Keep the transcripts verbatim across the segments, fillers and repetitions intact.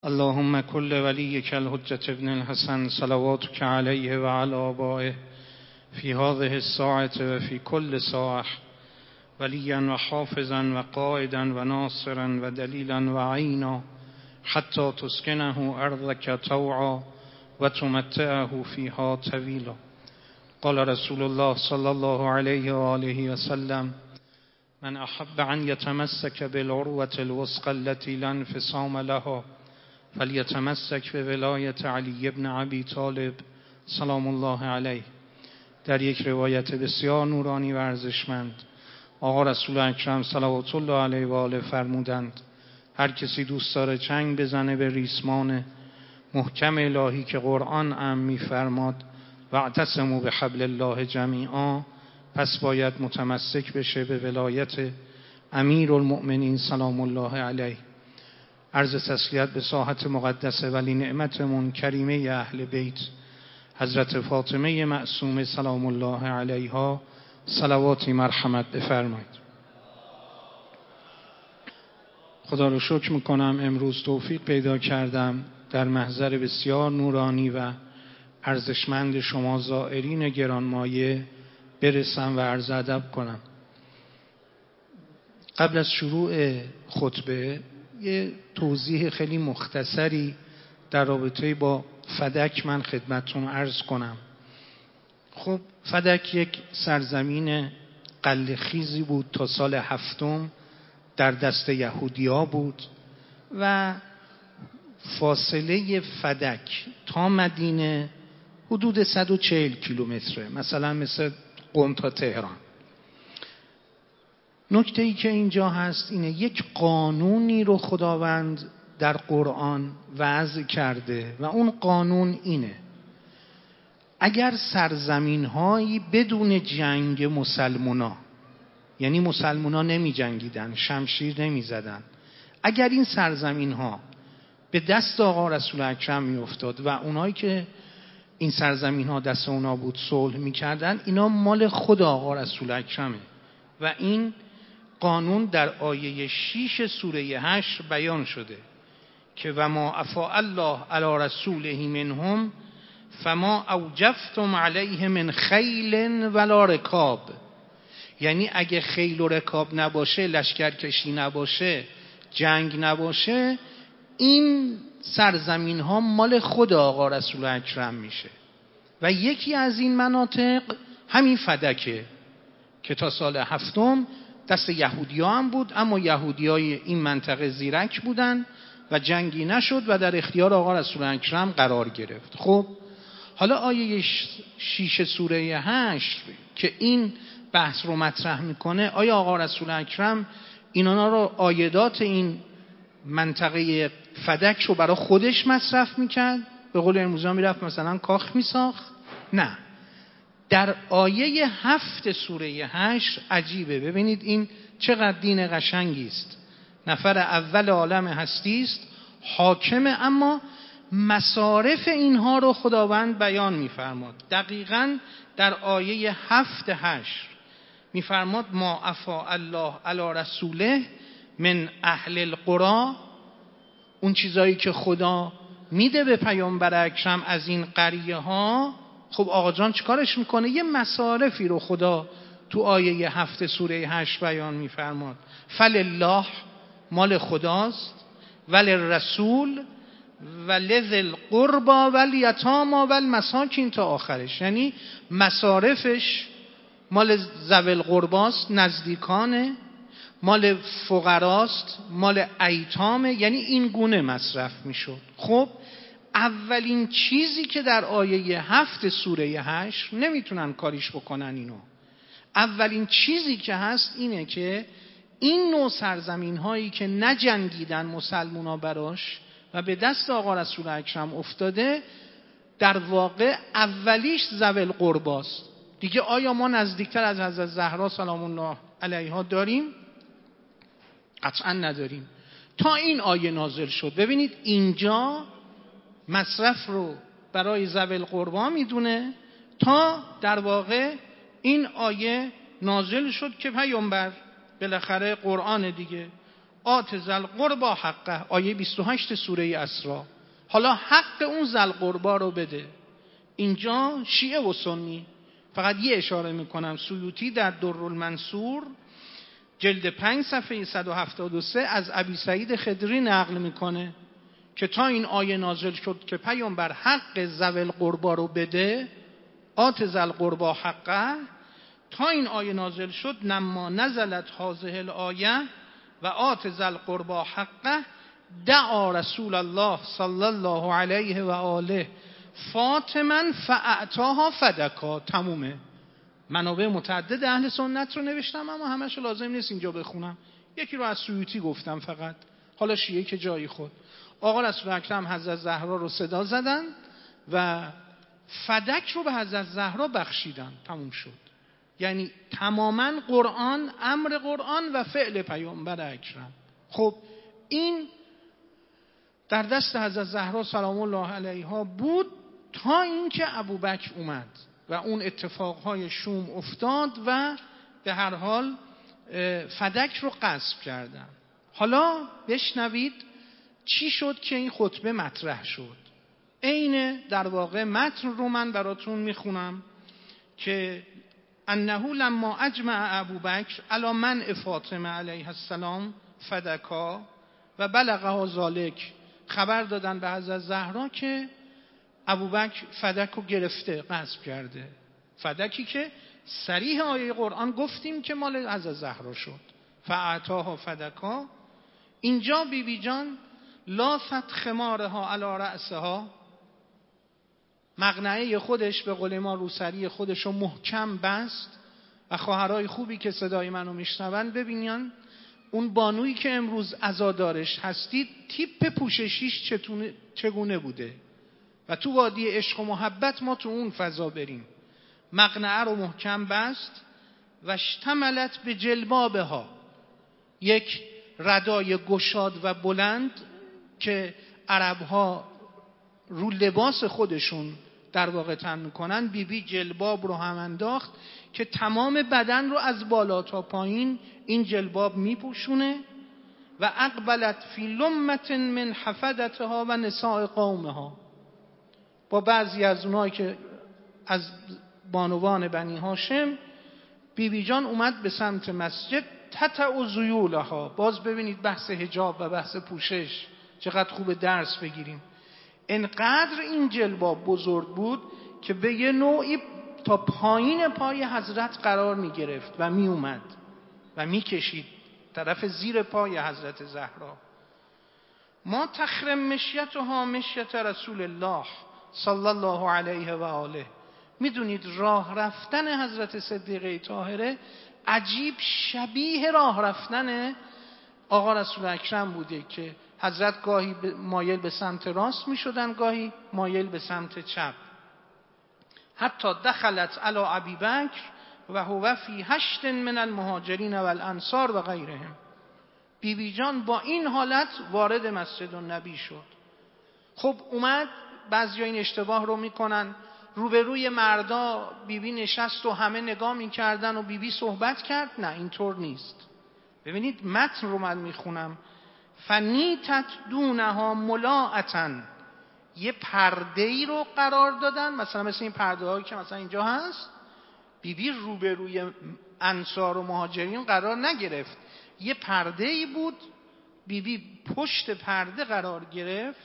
اللهم كل وليك الحجة ابن الحسن صلواتك عليه وعلى آبائه في هذه الساعة وفي كل ساعة وليا وحافظا وقائدا وناصرا ودليلا وعينا حتى تسكنه أرضك طوعا وتمتعه فيها طويلا. قال رسول الله صلى الله عليه وآله وسلم: من أحب أن يتمسك بالعروة الوثقى التي لا انفصام لها فلیتمسک به ولایت علی ابن ابی طالب سلام الله علیه. در یک روایت بسیار نورانی و ارزشمند آقا رسول اکرم صلوات الله علیه و آله فرمودند: هر کسی دوست داره چنگ بزنه به ریسمان محکم الهی که قرآن ام میفرماد واعتصموا بحبل الله جمیعا، پس باید متمسک بشه به ولایت امیرالمؤمنین سلام الله علیه. عرض تسلیت به ساحت مقدس ولی نعمتمون کریمه اهل بیت حضرت فاطمه معصومه سلام الله علیها صلواتی مرحمت بفرمایید. خدا رو شکر میکنم امروز توفیق پیدا کردم در محضر بسیار نورانی و ارزشمند شما زائرین گرانمایه برسم و عرض ادب کنم. قبل از شروع خطبه یه توضیح خیلی مختصری در رابطه با فدک من خدمتتون عرض کنم. خب فدک یک سرزمین قلخیزی بود، تا سال هفتم در دست یهودیا بود و فاصله فدک تا مدینه حدود صد و چهل کیلومتره، مثلا مثل قم تا تهران. نکته ای که اینجا هست اینه یک قانونی رو خداوند در قرآن وضع کرده و اون قانون اینه: اگر سرزمین هایی بدون جنگ مسلمونا، یعنی مسلمونا نمی جنگیدن، شمشیر نمی زدن، اگر این سرزمین ها به دست آقا رسول اکرم می افتاد و اونایی که این سرزمین ها دست اونا بود صلح می کردن، اینا مال خود آقا رسول اکرمه و این قانون در آیه شش سوره هشت بیان شده که و ما افاء الله علی رسوله منهم فما اوجفتم علیه من خیل ولا رکاب. یعنی اگه خیل و رکاب نباشه، لشکرکشی نباشه، جنگ نباشه، این سرزمین ها مال خود آقا رسول اکرم میشه. و یکی از این مناطق همین فدکه که تا سال هفتم دست یهودی ها هم بود، اما یهودی های این منطقه زیرک بودن و جنگی نشد و در اختیار آقا رسول اکرم قرار گرفت. خب حالا آیه شیش سوره هشت که این بحث رو مطرح میکنه، آیا آقا رسول اکرم اینا رو عایدات این منطقه فدک رو برای خودش مصرف میکرد؟ به قول امروزا میرفت مثلا کاخ میساخت؟ نه. در آیه هفت سوره هشت عجیبه، ببینید این چقدر دین قشنگی است. نفر اول عالم هستی است، حاکمه، اما مصارف اینها رو خداوند بیان میفرماد. دقیقاً در آیه هفت هشت میفرماد ما افاء الله علی رسوله من اهل القرى، اون چیزایی که خدا میده به پیامبر اکرم از این قریه ها. خب آقا جان چیکارش میکنه؟ یه مصارفی رو خدا تو آیه هفت سوره هشت بیان میفرماد. فلله، مال خداست، وللرسول ولذی القربى والیتامی والمساکین تا آخرش. یعنی مصارفش مال ذوی القرباست، نزدیکانه، مال فقراست، مال ایتامه، یعنی این گونه مصرف میشد. خب اولین چیزی که در آیه هفت سوره هشت نمیتونن کاریش بکنن اینو، اولین چیزی که هست اینه که این نوع سرزمین هایی که نجنگیدن مسلمونا براش و به دست آقا رسول اکرم افتاده، در واقع اولیش ذوی القرباست دیگه. آیا ما نزدیکتر از حضرت زهرا سلام الله علیها داریم؟ قطعا نداریم. تا این آیه نازل شد، ببینید اینجا مصرف رو برای ذوی القربا میدونه تا در واقع این آیه نازل شد که پیامبر بالاخره قرآن دیگه آت ذی القربی حقه، آیه بیست و هشت سوره اسراء. حالا حق اون ذی القربی رو بده. اینجا شیعه و سنی، فقط یه اشاره میکنم، سیوطی در درالمنصور جلد پنج صفحه صد و هفتاد و سه از ابی سعید خدری نقل میکنه که تا این آیه نازل شد که پیامبر حق ذوی القربی رو بده، آت ذی القربی حقه، تا این آیه نازل شد نما نزلت هذه الآیه و آت ذی القربی حقه دعا رسول الله صلی الله علیه و آله فاطما فاعطاها فدکا. تمومه. منابع متعدد اهل سنت رو نوشتم اما همش لازم نیست اینجا بخونم، یکی رو از سیوطی گفتم فقط. حالا شیعه که جایی خود. آقا رسول اکرم حضرت زهرا رو صدا زدن و فدک رو به حضرت زهرا بخشیدن. تموم شد. یعنی تماما قرآن، امر قرآن و فعل پیامبر اکرم. خب این در دست حضرت زهرا سلام الله علیها بود تا اینکه ابوبکر اومد و اون اتفاقهای شوم افتاد و به هر حال فدک رو غصب کردن. حالا بشنوید چی شد که این خطبه مطرح شد. عین در واقع متن رو من براتون میخونم که انه لما اجمع ابوبکر علی منع فاطمه علیها السلام فدکا و بلغها ذلک، خبر دادن به حضرت زهرا که ابوبکر فدک رو گرفته، غصب کرده. فدکی که صریح آیه قرآن گفتیم که مال حضرت زهرا شد. فاعطاها فدکا. اینجا بی بی جان لافت خمارها علی رأسها، مقنعه خودش به قول ما روسری خودش رو محکم بست. و خواهرای خوبی که صدای منو میشنون ببینین اون بانویی که امروز عزادارش هستید تیپ پوششیش چگونه بوده و تو وادی عشق و محبت ما تو اون فضا بریم. مقنعه رو محکم بست و اشتملت به جلبابها، یک ردای گشاد و بلند که عربها رو لباس خودشون در واقع تن میکنن. بی بی جلباب رو هم انداخت که تمام بدن رو از بالا تا پایین این جلباب میپوشونه. و اقبلت فی لمت من حفدتها و نساء قومها، با بعضی از اونایی که از بانوان بنی هاشم بی بی جان اومد به سمت مسجد. تتع ذیولها، باز ببینید بحث حجاب و بحث پوشش چقدر خوب درس بگیریم. انقدر این جلباب بزرگ بود که به یه نوعی تا پایین پای حضرت قرار می گرفت و می اومد و می کشید طرف زیر پای حضرت زهرا. ما تخرم مشیتها مشیت رسول الله صلی الله علیه و آله. میدونید راه رفتن حضرت صدیقه طاهره عجیب شبیه راه رفتن آقا رسول اکرم بوده که حضرت گاهی مایل به سمت راست می شدن، گاهی مایل به سمت چپ. حتی دخلت علی ابی بکر و هو فی هشت من المهاجرین و الانصار و غیرهم. بی بی جان با این حالت وارد مسجد النبی شد. خب اومد، بعضی این اشتباه رو میکنن، روبروی مردا بی بی نشست و همه نگاه میکردن و بی بی صحبت کرد. نه اینطور نیست. ببینید متن رو من میخونم. فنیتت دونها ملاعتن، یه پرده ای رو قرار دادن، مثلا مثل این پرده هایی که مثلا اینجا هست. بی بی روبروی انصار و مهاجرین قرار نگرفت، یه پرده ای بود، بی بی پشت پرده قرار گرفت.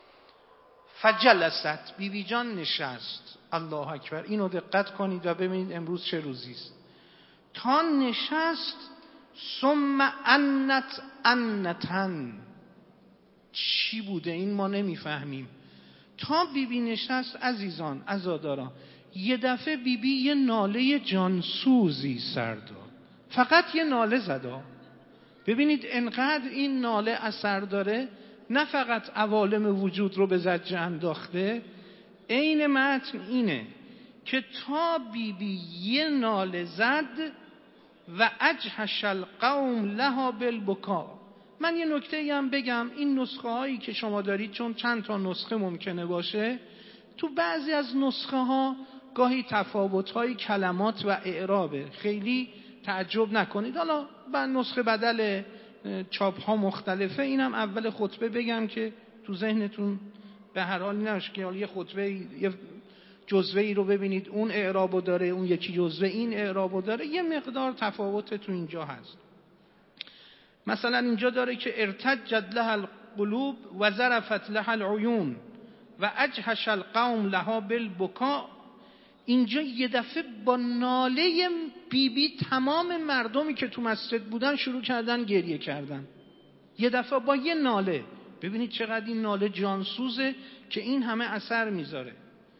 فجلست، بی بی جان نشست. الله اکبر. اینو دقت کنید و ببینید امروز چه روزی است. تا نشست ثم انت انتن. چی بوده این ما نمیفهمیم. تا بی بی نشست عزیزان عزاداران، یه دفعه بی بی یه ناله جانسوزی سر داد. فقط یه ناله زد. ببینید انقدر این ناله اثر داره، نه فقط عوالم وجود رو به زجر انداخته. عین متن اینه که تا بی بی یه ناله زد و اجهش القوم لها بالبکا. من یه نکته هم بگم، این نسخه هایی که شما دارید چون چند تا نسخه ممکنه باشه، تو بعضی از نسخه ها گاهی تفاوت های کلمات و اعرابه، خیلی تعجب نکنید. حالا من نسخه بدل چاپ ها مختلفه. اینم اول خطبه بگم که تو ذهنتون به هر حال نشه که یه خطبه یه جزوه ای رو ببینید اون اعرابو داره، اون یکی جزوه این اعرابو داره، یه مقدار تفاوت تو اینجا هست. مثلا اینجا داره که ارتجت لها القلوب و ظرفت لها العیون و اجهش القوم لها بالبکاء. اینجا یه دفعه با ناله بی بی تمام مردمی که تو مسجد بودن شروع کردن گریه کردن، یه دفعه با یه ناله. ببینید چقدر این ناله جانسوزه که این همه اثر میذاره.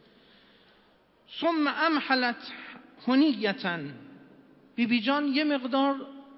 ثم امحلت هنیتا، بی بی جان یه مقدار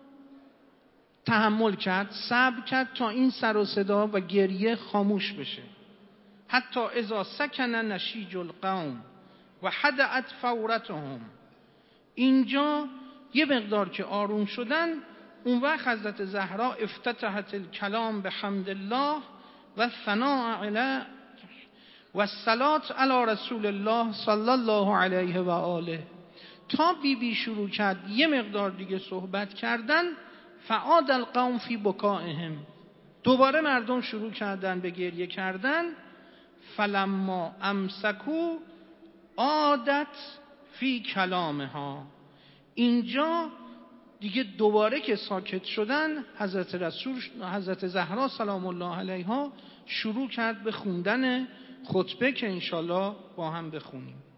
تحمل کرد، صبر کرد تا این سر و صدا و گریه خاموش بشه. حتی اذا سکن نشیج القوم و حدعت فورتهم، اینجا یه مقدار که آروم شدن، اون وقت حضرت زهرا افتتحت الکلام به حمد الله و ثناء علیه و الصلاة علی رسول الله صلی الله علیه و آله. تا بی بی شروع کرد یه مقدار دیگه صحبت کردن، فعاد القوم فی بکائهم، دوباره مردم شروع کردن به گریه کردن. فلما امسکو عادت فی کلامها، اینجا دیگه دوباره که ساکت شدن، حضرت رسول حضرت زهرا سلام الله علیها شروع کرد به خوندن خطبه که انشالله با هم بخونیم.